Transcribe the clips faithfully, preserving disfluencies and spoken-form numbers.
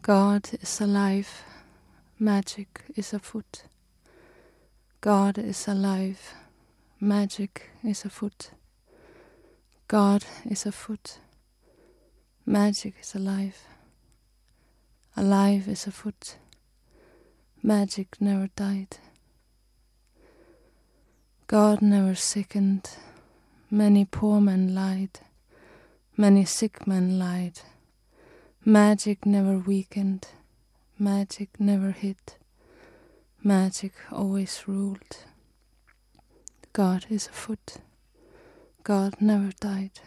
God is alive, magic is afoot. God is alive, magic is afoot. God is afoot, magic is alive. Alive is afoot, magic never died. God never sickened, many poor men lied, many sick men lied. Magic never weakened, magic never hid, magic always ruled. God is afoot, God never died.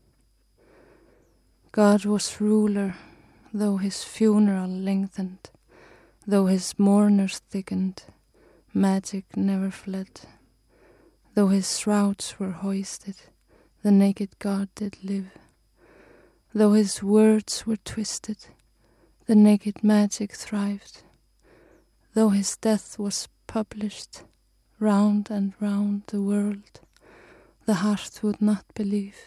God was ruler, though his funeral lengthened, though his mourners thickened, magic never fled. Though his shrouds were hoisted, the naked God did live. Though his words were twisted, the naked magic thrived. Though his death was published round and round the world, the heart would not believe.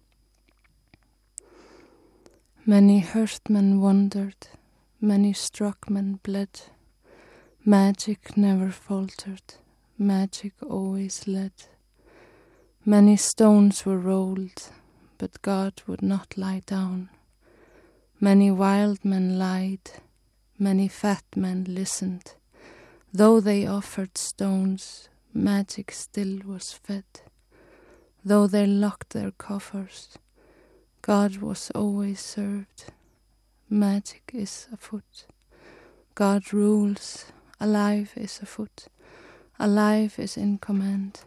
Many hurt men wondered, many struck men bled. Magic never faltered, magic always led. Many stones were rolled, but God would not lie down. Many wild men lied, many fat men listened. Though they offered stones, magic still was fed. Though they locked their coffers, God was always served. Magic is afoot. God rules, alive is afoot. Alive is in command.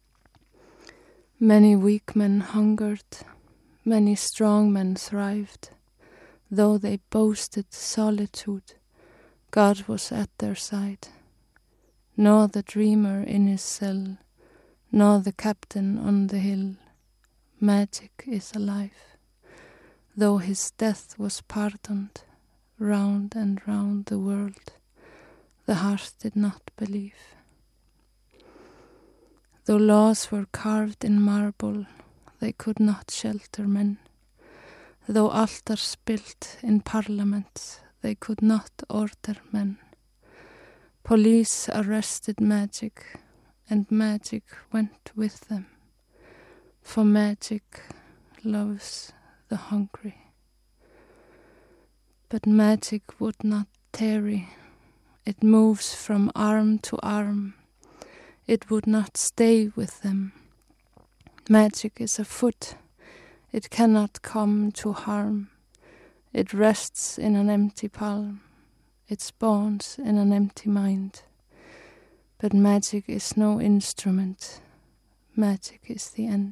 Many weak men hungered, many strong men thrived. Though they boasted solitude, God was at their side. Nor the dreamer in his cell, nor the captain on the hill. Magic is alive. Though his death was pardoned, round and round the world, the heart did not believe. Though laws were carved in marble, they could not shelter men. Though altars built in parliaments, they could not order men. Police arrested magic, and magic went with them. For magic loves the hungry. But magic would not tarry. It moves from arm to arm. It would not stay with them. Magic is afoot. It cannot come to harm. It rests in an empty palm. It spawns in an empty mind. But magic is no instrument. Magic is the end.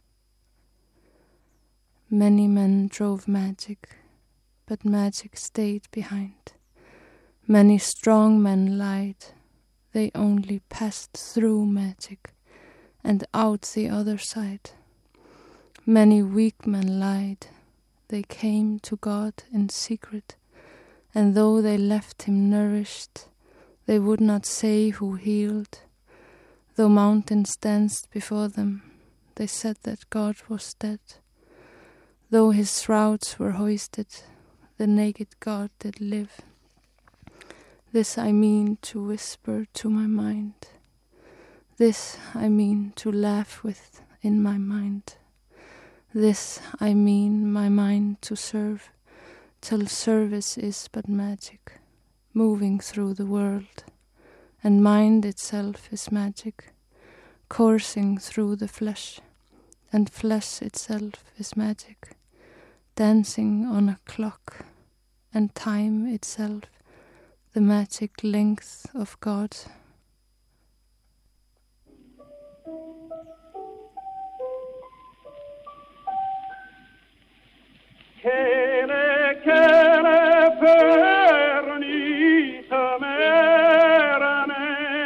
Many men drove magic, but magic stayed behind. Many strong men lied. They only passed through magic and out the other side. Many weak men lied. They came to God in secret, and though they left him nourished, they would not say who healed. Though mountains danced before them, they said that God was dead. Though his shrouds were hoisted, the naked God did live. This I mean to whisper to my mind. This I mean to laugh with in my mind. This I mean my mind to serve, till service is but magic, moving through the world, and mind itself is magic, coursing through the flesh, and flesh itself is magic, dancing on a clock, and time itself the magic length of God. Kere kere perni tamerane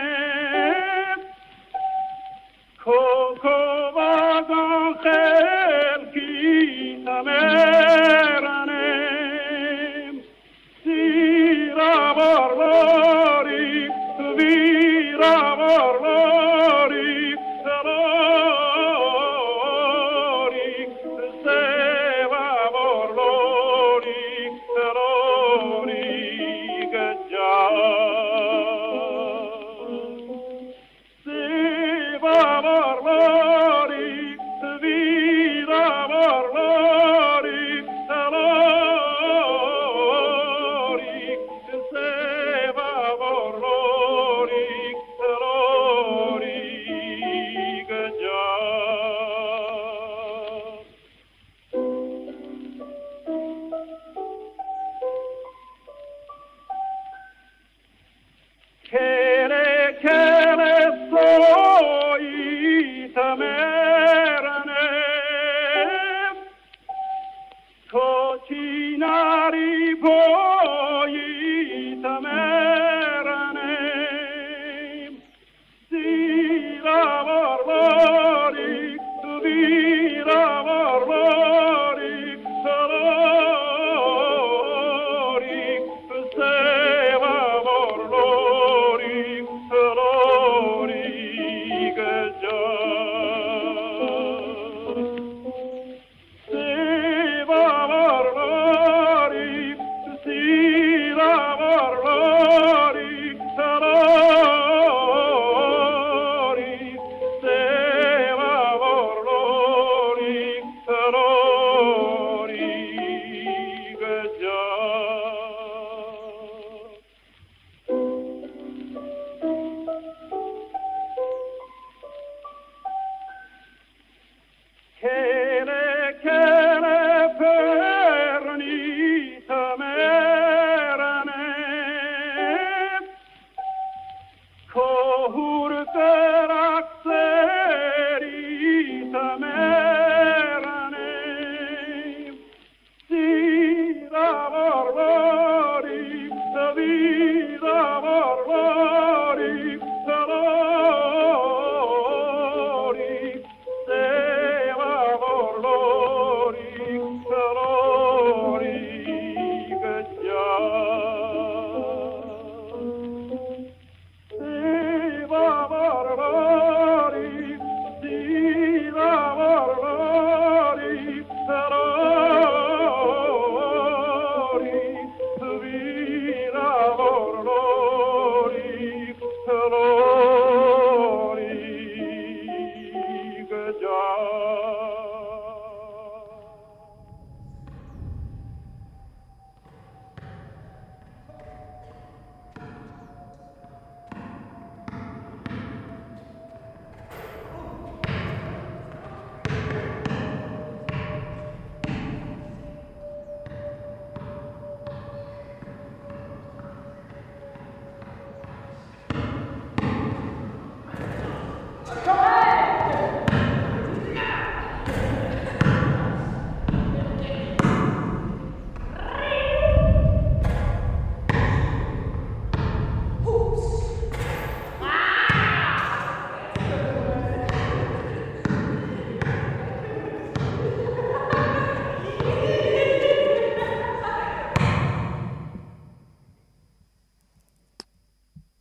Koko vagan khelki tamerane Sira barlari, vira barlari Sarari, seva barlari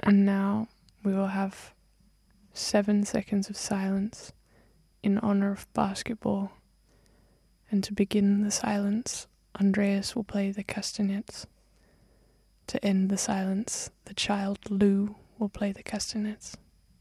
And now we will have seven seconds of silence in honor of basketball. And to begin the silence, Andreas will play the castanets. To end the silence, the child Lou will play the castanets.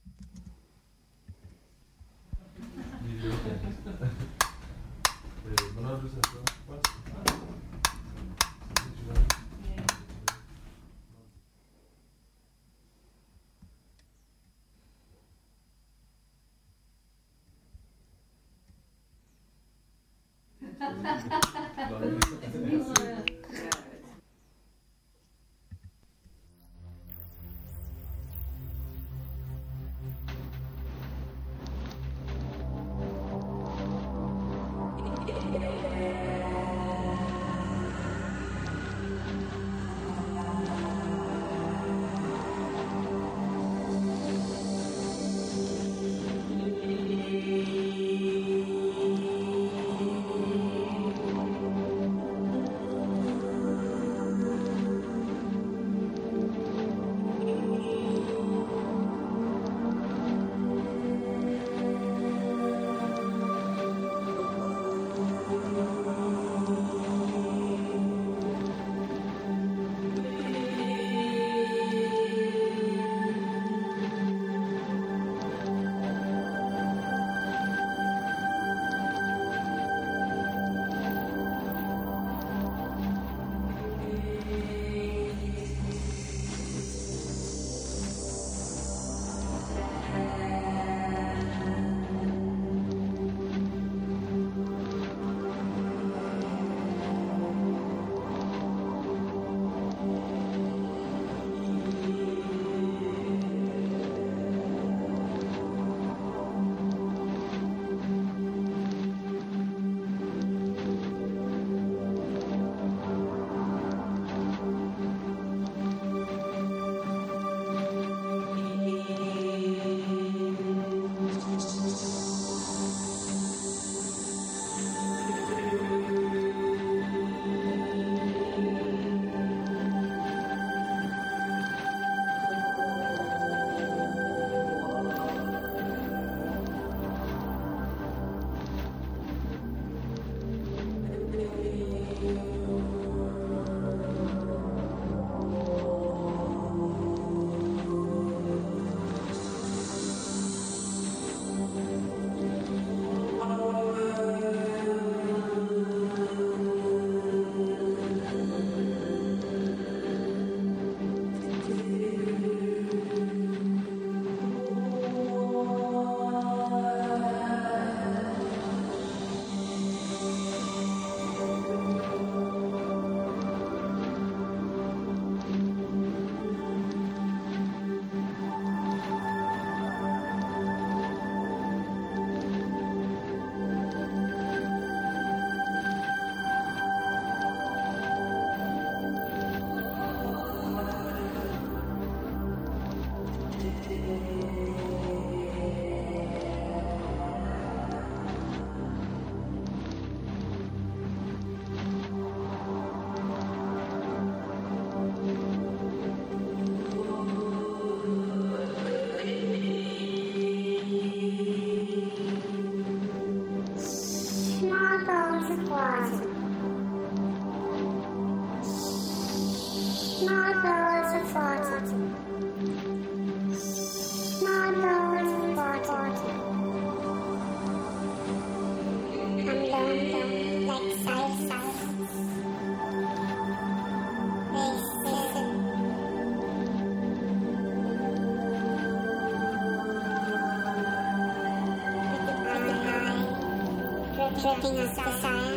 Dripping us desire.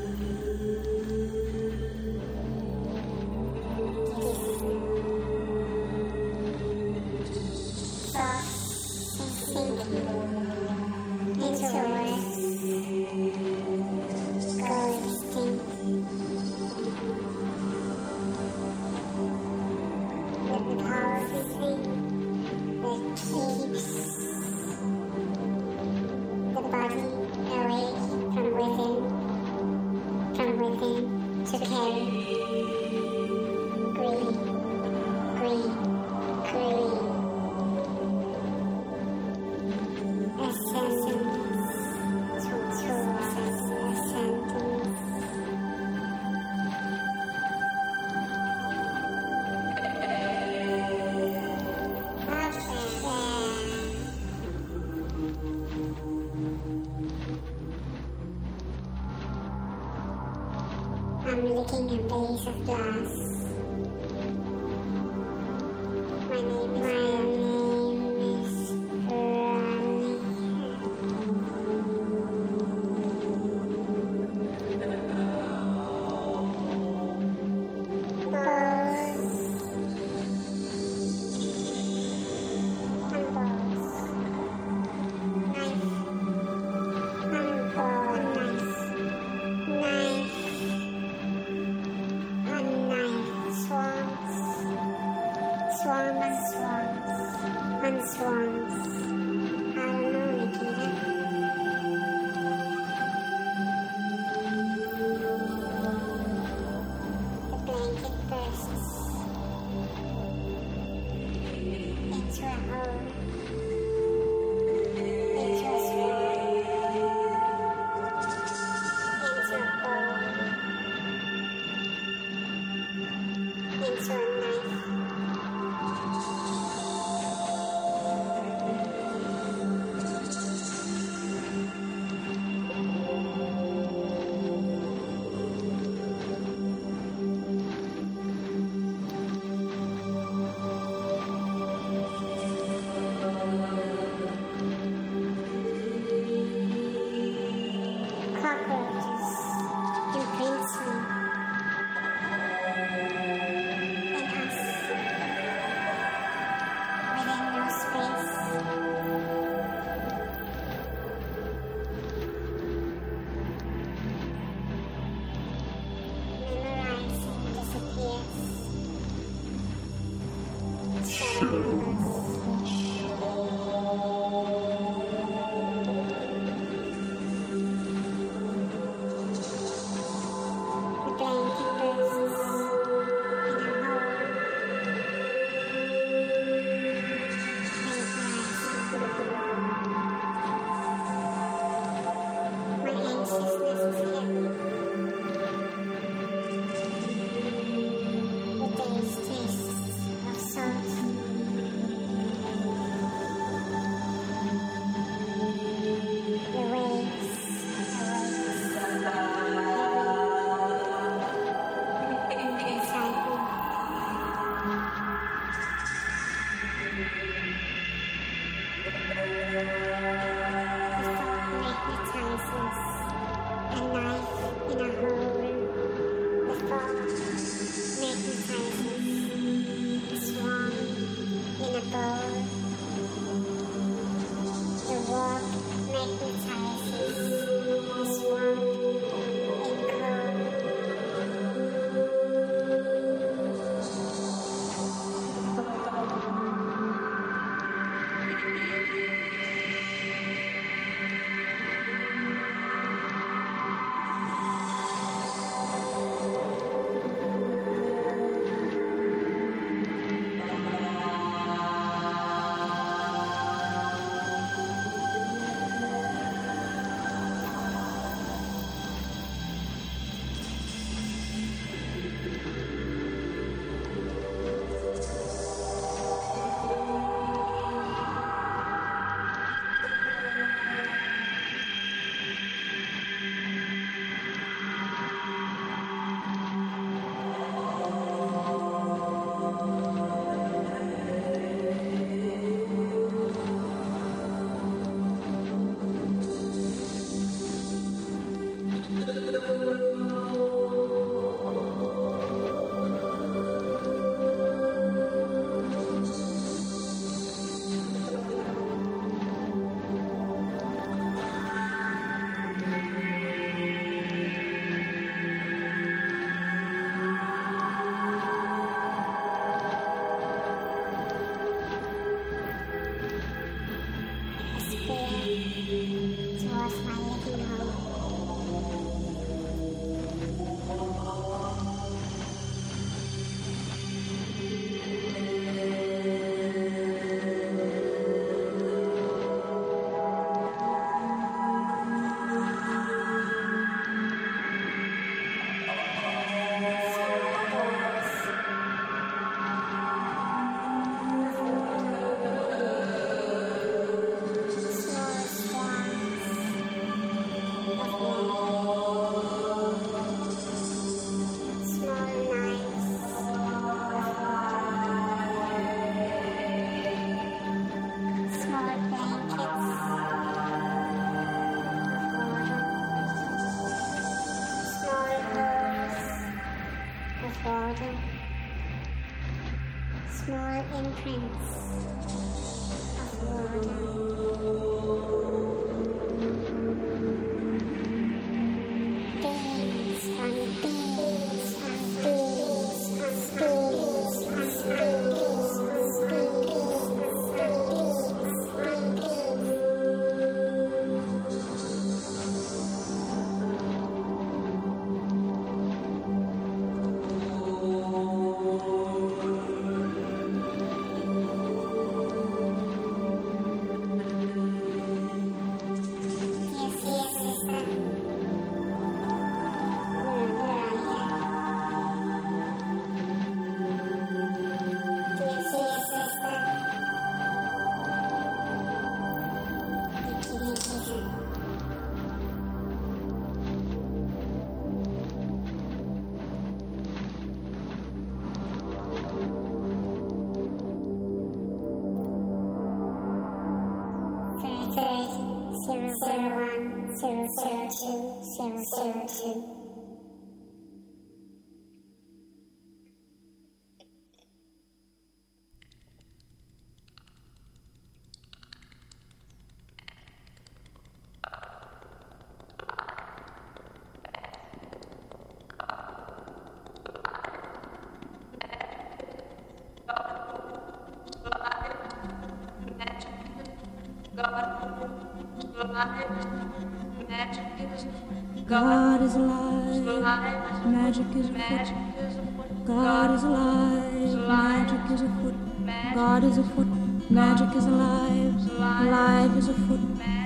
To carry, green, green, green. I'm licking a vase of glass. My name is, My name is Ronnie. small imprints of water. Beams on beams on beams on beams on beams on beams on beams on beams. Zero zero one zero zero two zero zero two. God is alive, magic is afoot. God is alive, magic is afoot. God is afoot, magic is alive, alive is afoot.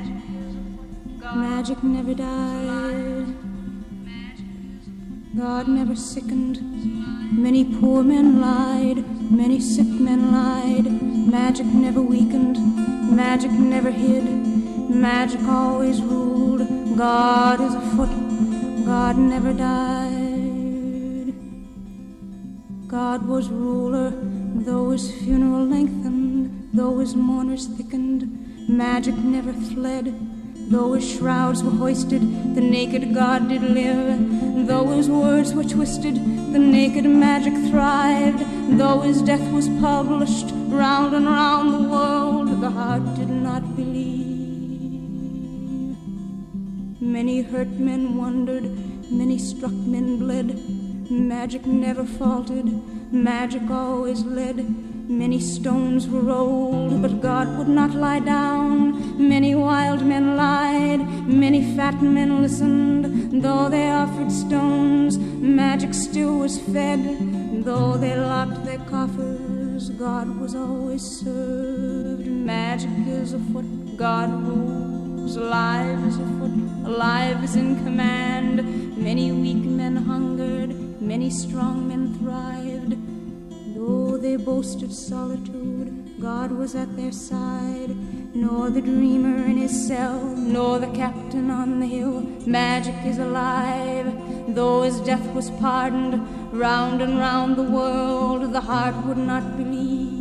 Magic never died, God never sickened. Many poor men lied, many sick men lied. Magic never weakened, magic never hid. Magic always ruled. God is afoot, God never died. God was ruler, though his funeral lengthened, though his mourners thickened. Magic never fled, though his shrouds were hoisted, the naked God did live. Though his words were twisted, the naked magic thrived. Though his death was published round and round the world, the heart did not believe. Many hurt men wondered, many struck men bled. Magic never faltered, magic always led. Many stones were rolled, but God would not lie down. Many wild men lied, many fat men listened. Though they offered stones, magic still was fed. Though they locked their coffers, God was always served. Magic is afoot, God rules. Alive is afoot, alive is in command. Many weak men hungered, many strong men thrived. Though they boasted solitude, God was at their side. Nor the dreamer in his cell, nor the captain on the hill. Magic is alive, though his death was pardoned. Round and round the world, the heart would not believe.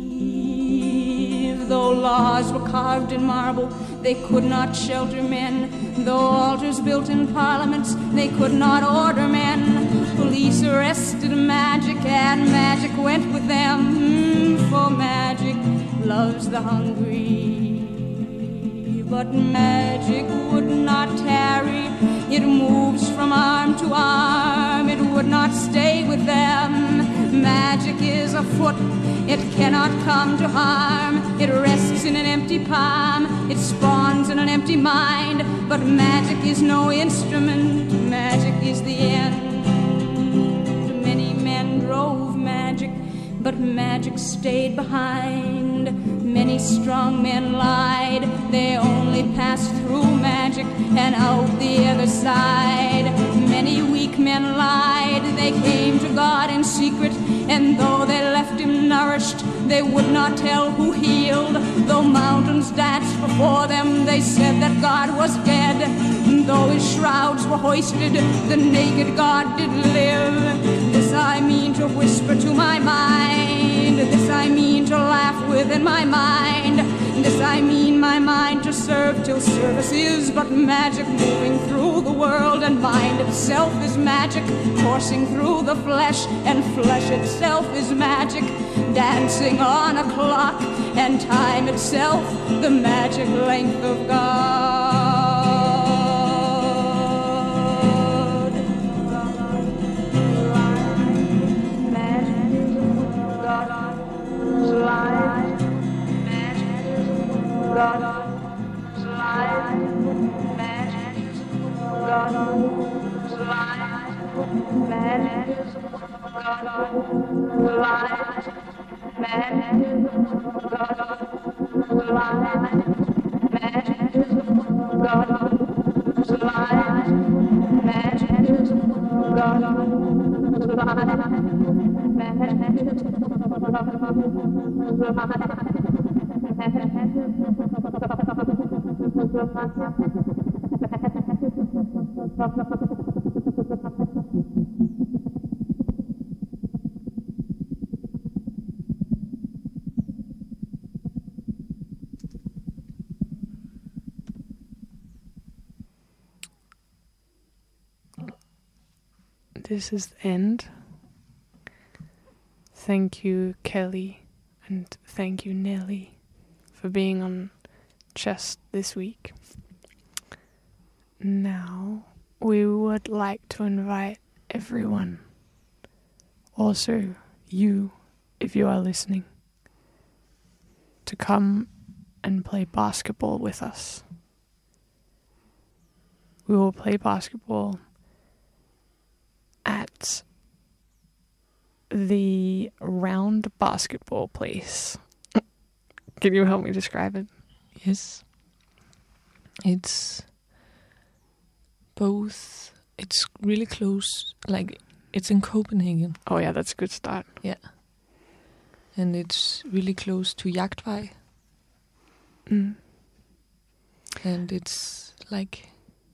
Though laws were carved in marble, they could not shelter men. Though altars built in parliaments, they could not order men. Police arrested magic, and magic went with them. Mm, for magic loves the hungry. But magic would not tarry, it moves from arm to arm, it would not stay with them. Magic is afoot, it cannot come to harm, it rests in an empty palm, it spawns in an empty mind. But magic is no instrument, magic is the end. Many men drove magic, but magic stayed behind. Many strong men lied, they only passed through magic and out the other side. Many weak men lied, they came to God in secret, and though they left him nourished, they would not tell who healed. Though mountains danced before them, they said that God was dead. Though his shrouds were hoisted, the naked God did live. This I mean to whisper to my mind, this I mean to laugh with in my mind, this I mean my mind to serve till service is but magic moving through the world, and mind itself is magic coursing through the flesh, and flesh itself is magic. dancing on a clock, and time itself the magic length of God. Magic God, light, magic God, light, magic God, light, magic God, light, magic God, light, magic God, light, magic God, This is the end. Thank you, Kelly, and thank you, Nelly, for being on Chest this week. Now, we would like to invite everyone, also you, if you are listening, to come and play basketball with us. We will play basketball at the round basketball place. Can you help me describe it? Yes. It's both, it's really close, like it's in Copenhagen. Oh yeah, that's a good start. Yeah. And it's really close to Jagtvej. Mm. And it's like...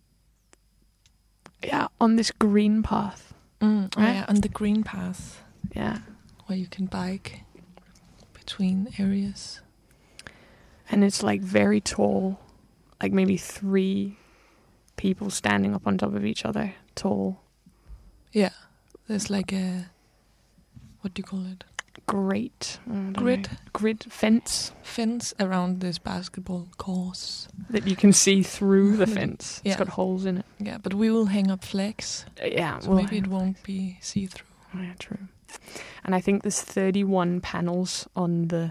Yeah, on this green path. Mm, Right? yeah, on the green path Yeah. where you can bike between areas. And it's like very tall, like maybe three people standing up on top of each other, tall. Yeah, there's like a, what do you call it? Great. I don't Grid. know. Grid fence Fence around this basketball course. that you can see through the fence. Yeah. It's got holes in it. Yeah, but we will hang up flags, Uh, yeah. so well, maybe it won't be see-through. Oh, yeah, true. And I think there's thirty-one panels on the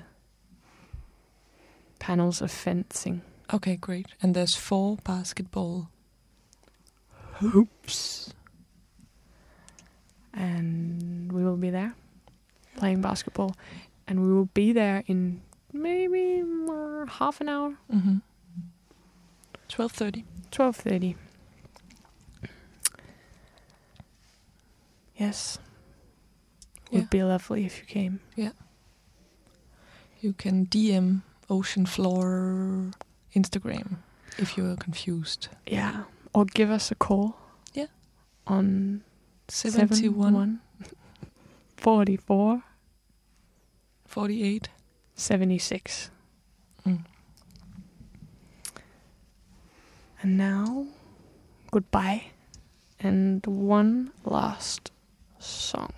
panels of fencing. Okay, great. And there's four basketball Hoops. And we will be there playing basketball. And we will be there in maybe uh, half an hour. Mm-hmm. twelve thirty. twelve thirty. Yes. Would Yeah. be lovely if you came. You can D M Ocean Floor Instagram if you're confused. Yeah. Or give us a call. Yeah. On seventy-one, forty-four, forty-eight. seventy-six. Mm. And now, goodbye. And one last song.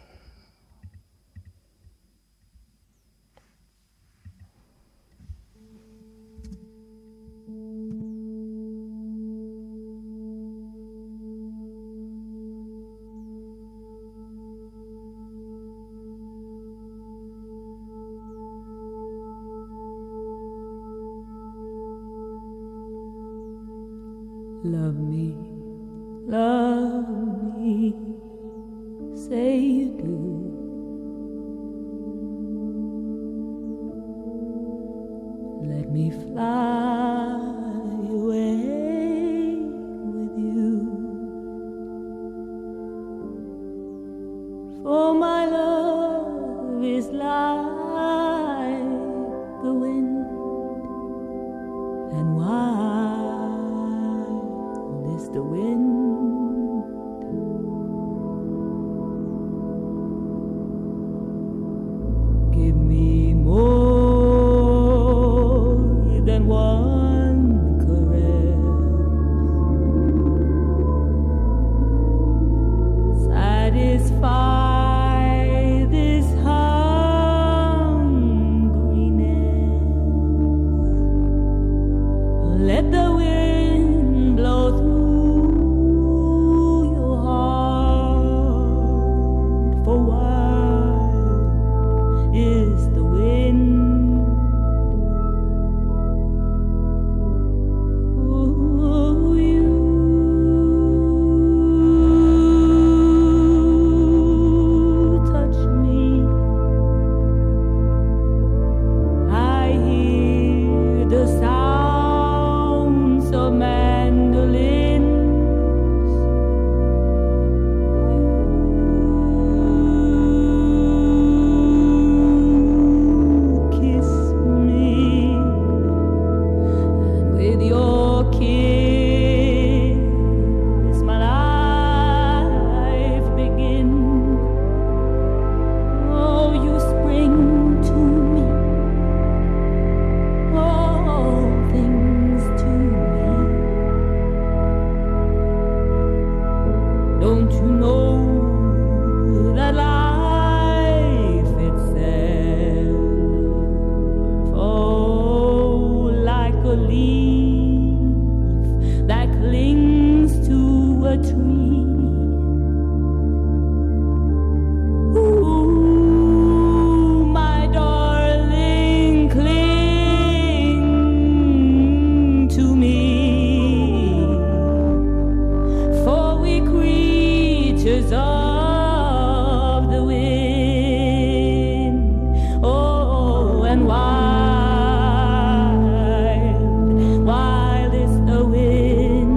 Love me, love me, say you do. Let me fly away with you. For my love is like the wind, and wild is the wind. Give me more than one and wild, wild is the wind.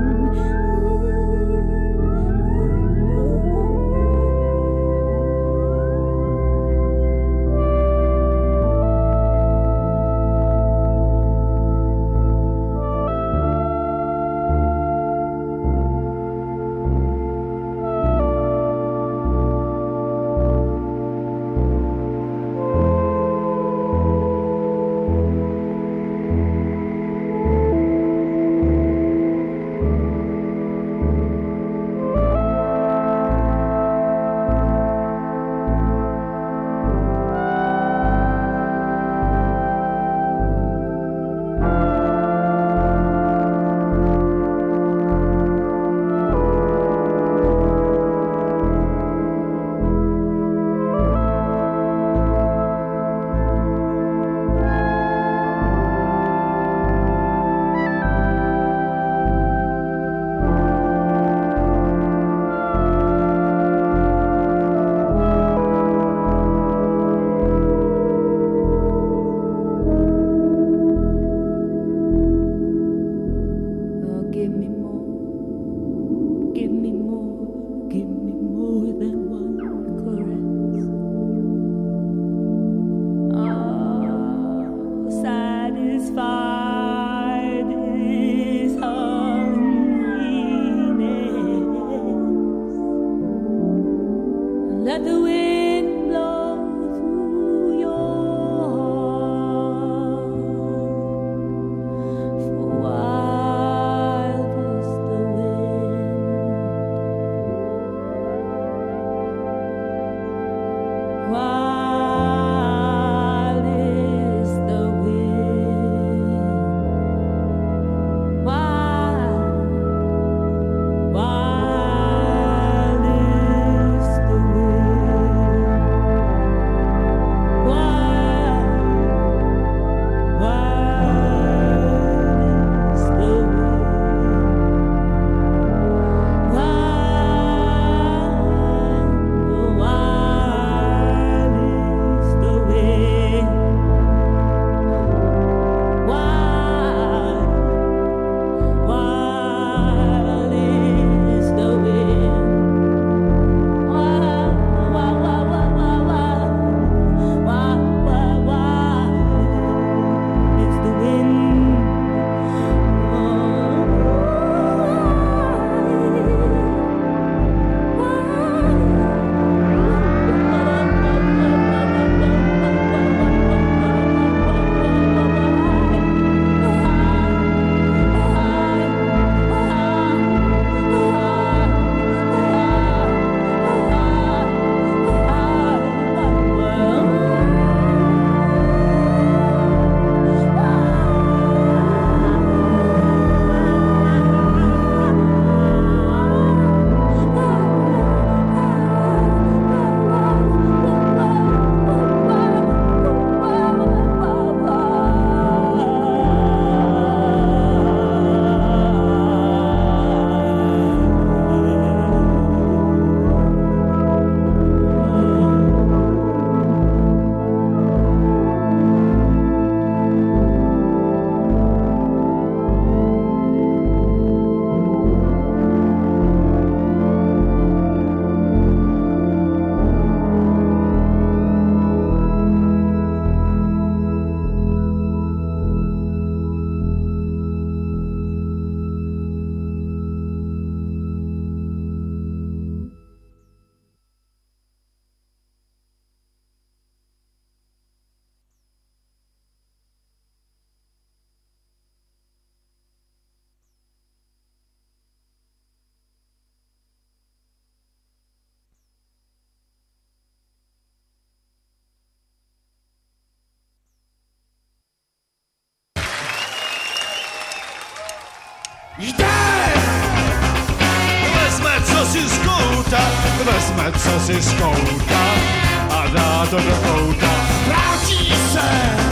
Wezmę co si skouta a dá to do kouta. Vrátí se!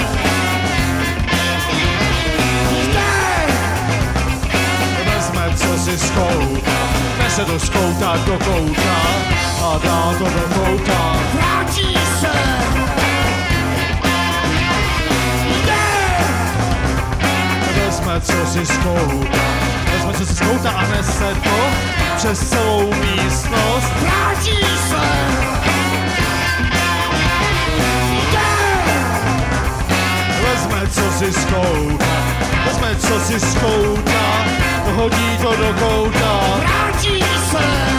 Jde! Vezme co si skouta, nese do skouta do kouta a dá to do kouta. Vrátí se! co si skouta. Vezme, co si skouta a nese to přes celou místnost. Vrátí se! Vezme, co si skouta. Vezme, co si skouta. Hodí to do kouta. Vrátí se!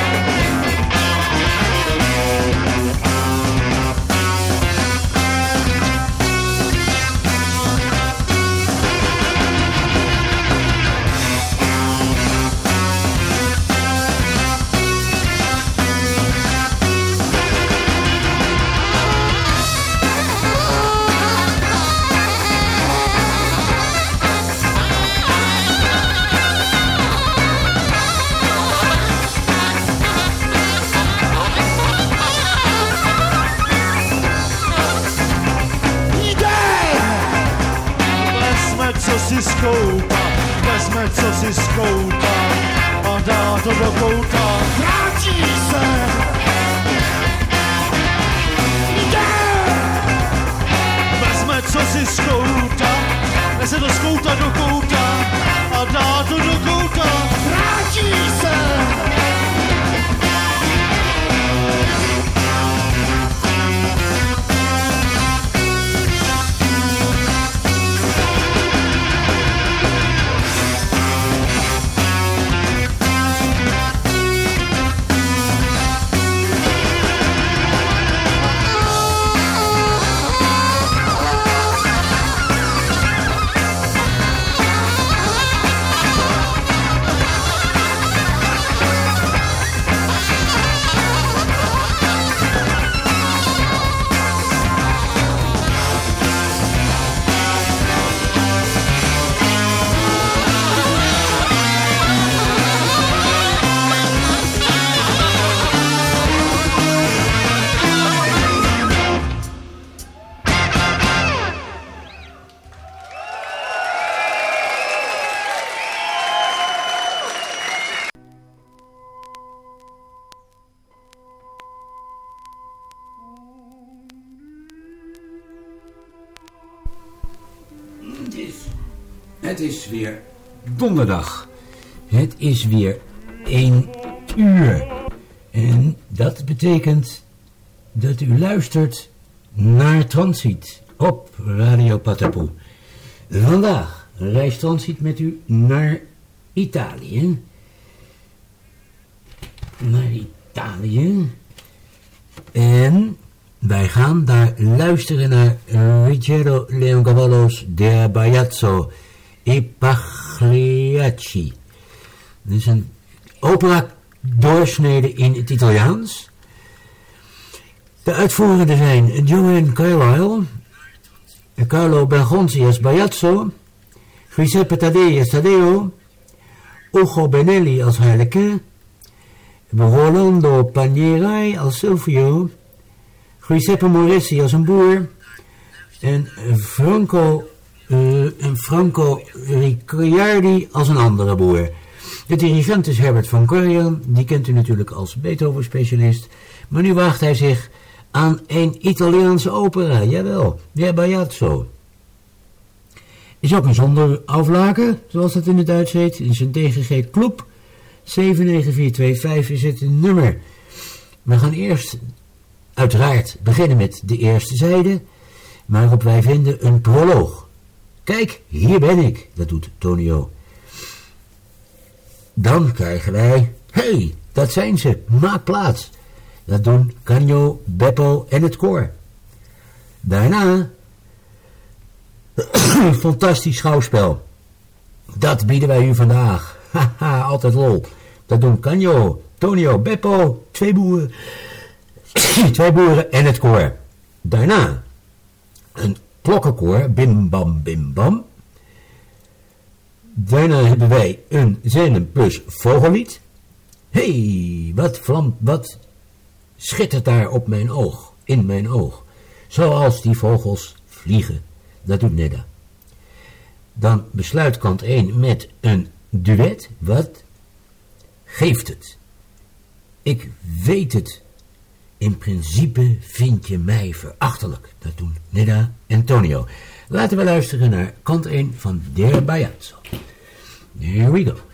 Co si skouta, vezme, co si skouta a dá to do kouta. Vrátí se! Jde! Vezme, co si skouta, nese to skouta do kouta a dá to do kouta. Vrátí se! Het is weer donderdag. Het is weer één uur. En dat betekent dat u luistert naar Transit op Radio Patapoe. Vandaag reist Transit met u naar Italië. Naar Italië. En wij gaan daar luisteren naar Ricciardo Leoncavallo's De Baiazzo e Pagliacci. Dat is een opera doorsnede in het Italiaans. De uitvoerenden zijn Joanne Carlyle, Carlo Bergonzi als Baiazzo, Giuseppe Taddei als Taddeo, Ugo Benelli als Harlequin, Rolando Panierai als Silvio, Giuseppe Moressi als een boer en Franco, uh, en Franco Ricciardi als een andere boer. De dirigent is Herbert van Karajan, die kent u natuurlijk als Beethoven-specialist, maar nu waagt hij zich aan een Italiaanse opera, jawel, De Baiazzo. Is ook een zonder aflaken, zoals dat in het Duits heet, in zijn D G G Club. zeven negen vier twee vijf is het nummer. We gaan eerst uiteraard beginnen met de eerste zijde, waarop wij vinden een proloog. Kijk, hier ben ik, dat doet Tonio. Dan krijgen wij, hé, hey, dat zijn ze, maak plaats. Dat doen Canio, Beppo en het koor. Daarna, fantastisch schouwspel. Dat bieden wij u vandaag. Haha, altijd lol. Dat doen Canio, Tonio, Beppo, twee boeren, twee boeren en het koor. Daarna, een klokkenkoor, bim bam bim bam. Daarna hebben wij een Zenden plus vogellied. Hé, hey, wat vlamt, wat schittert daar op mijn oog, in mijn oog. Zoals die vogels vliegen. Dat doet Nedda. Dan besluit kant één met een duet. Wat geeft het? Ik weet het. In principe vind je mij verachtelijk. Dat doen Nedda en Tonio. Laten we luisteren naar kant één van Der Baiazzo. Here we go.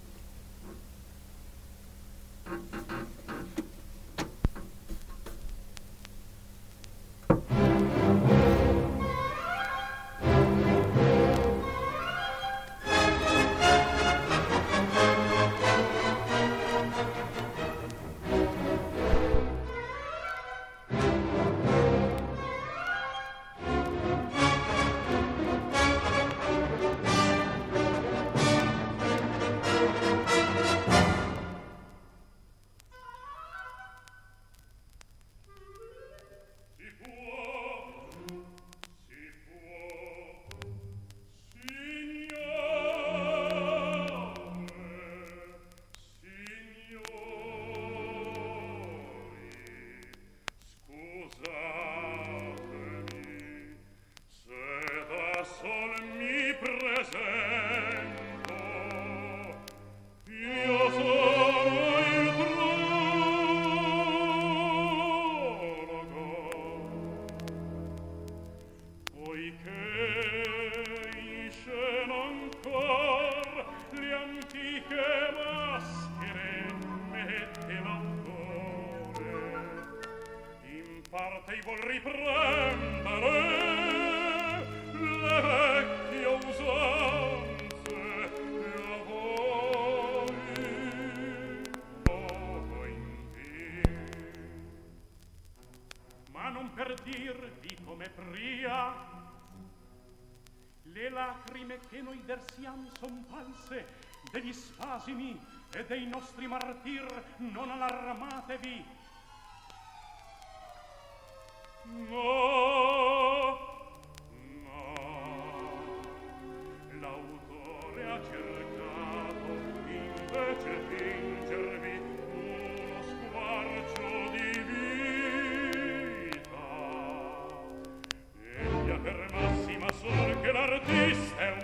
Che noi versiamo son false, degli spasimi e dei nostri martir, non allarmatevi. No, no, l'autore ha cercato invece fingervi uno squarcio di vita. Egli affermassi ma solo che l'artista è un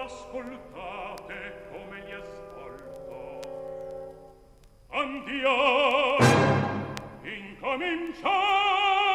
ascoltate come li ascolto. Andiamo, incominciate.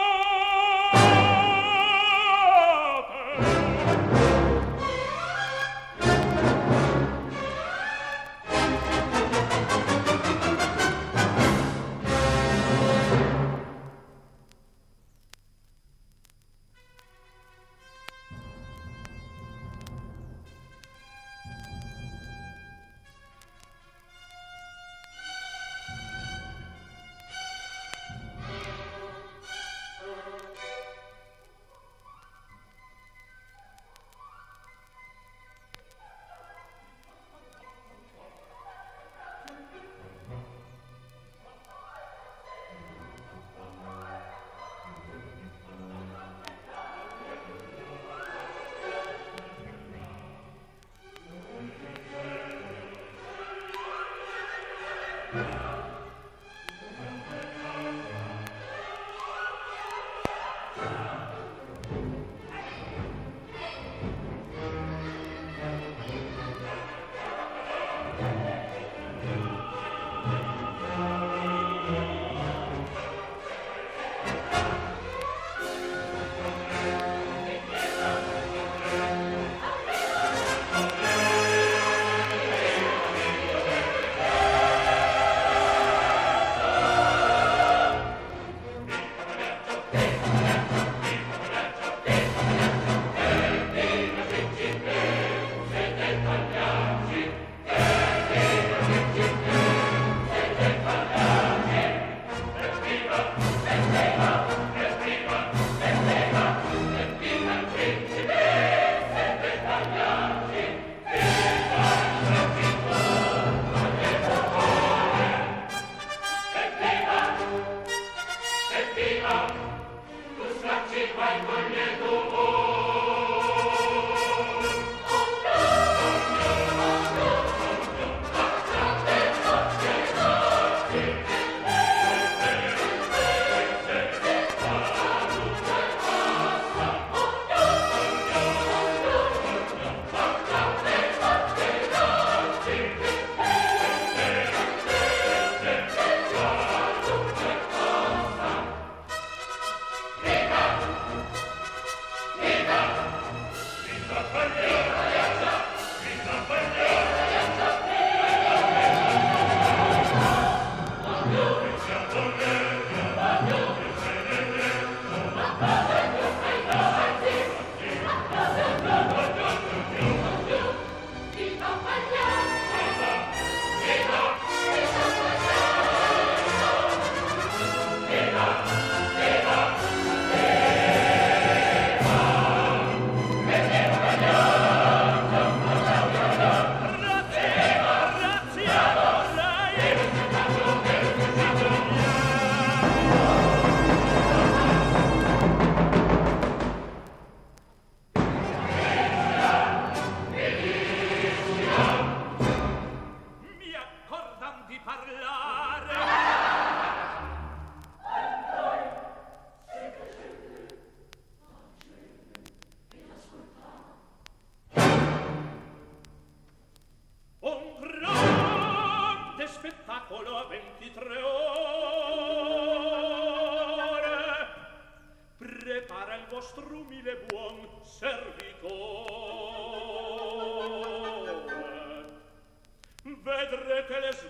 Vedrete le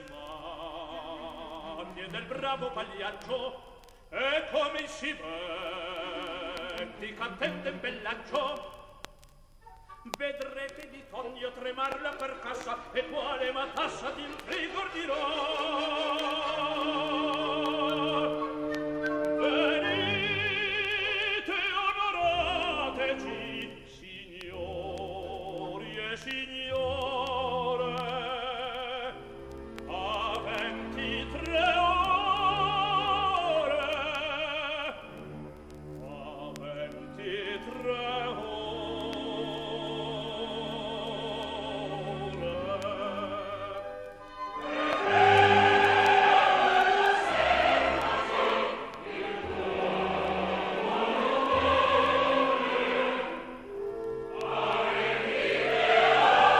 smanie del bravo pagliaccio e come si vendica attende in bellaccio. Vedrete di Tonio tremar la carcassa e quale matassa di frigor dirò. Venite, onorateci, signori e signore, a ventitré ore, a ventitré ore. Thank you.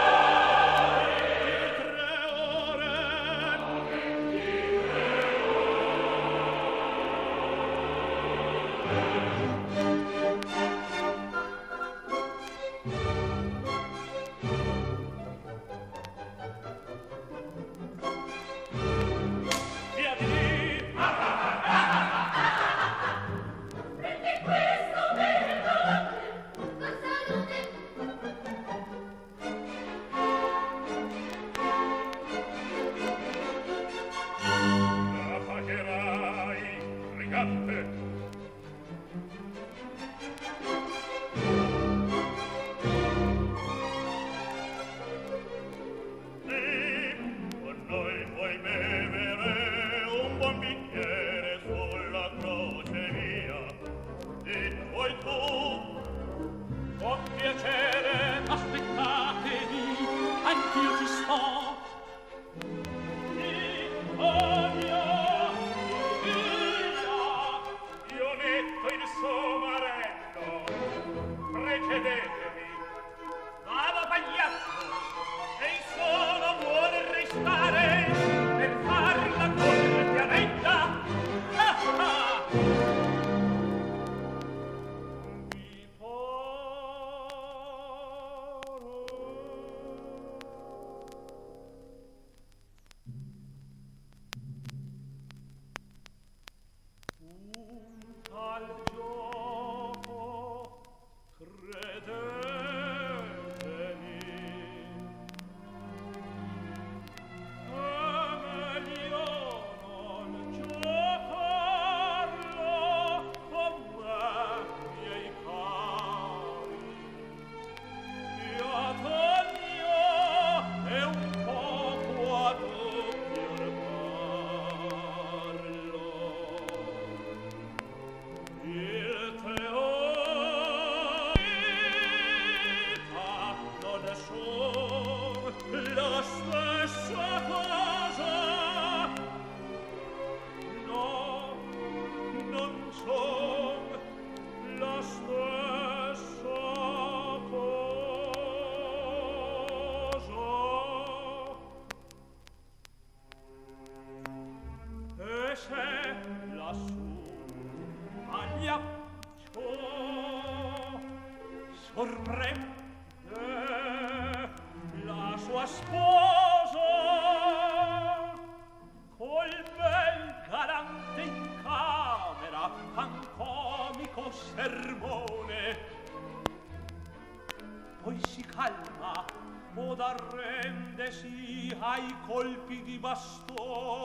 poi si calma od arrendesi ai colpi di bastone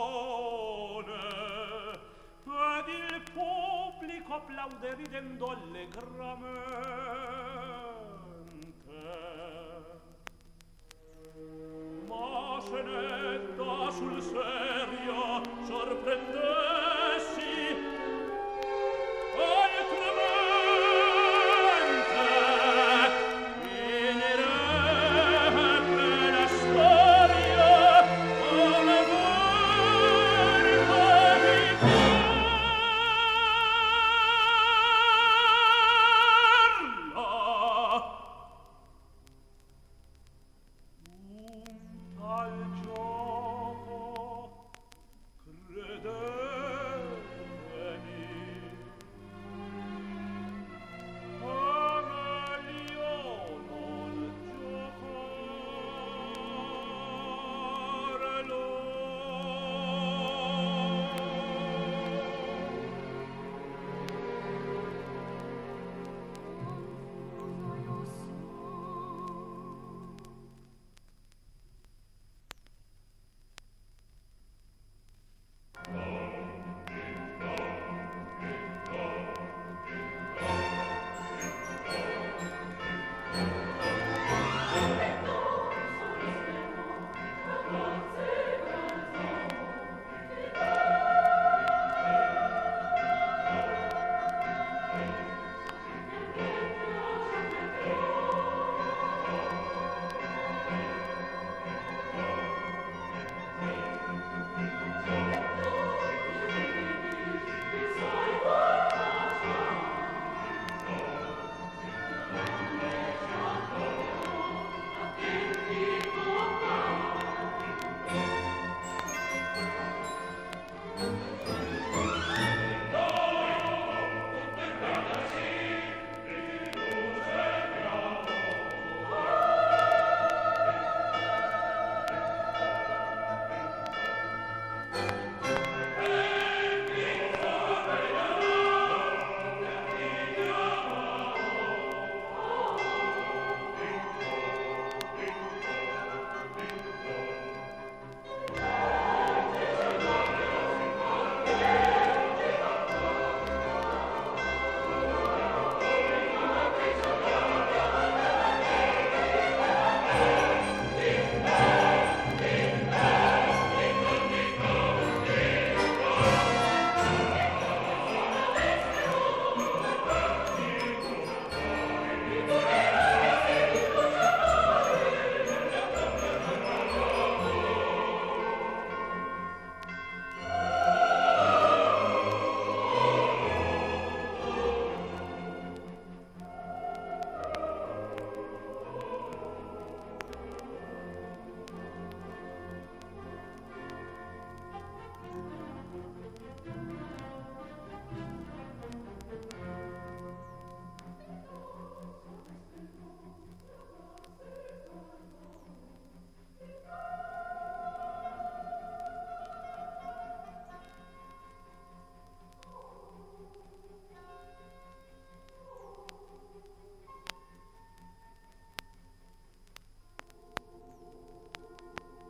ed il pubblico applaude ridendo allegramente. Ma se ne dà sul serio sorprendente